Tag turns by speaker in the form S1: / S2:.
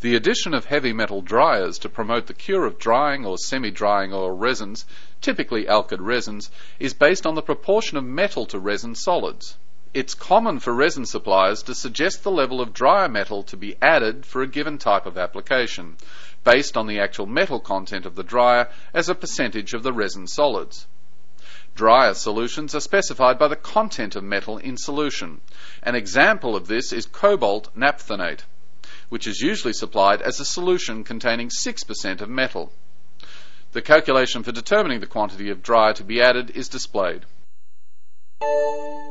S1: The addition of heavy metal dryers to promote the cure of drying or semi-drying oil resins, typically alkyd resins, is based on the proportion of metal to resin solids. It's common for resin suppliers to suggest the level of dryer metal to be added for a given type of application, based on the actual metal content of the dryer as a percentage of the resin solids. Dryer solutions are specified by the content of metal in solution. An example of this is cobalt naphthenate, which is usually supplied as a solution containing 6% of metal. The calculation for determining the quantity of dryer to be added is displayed.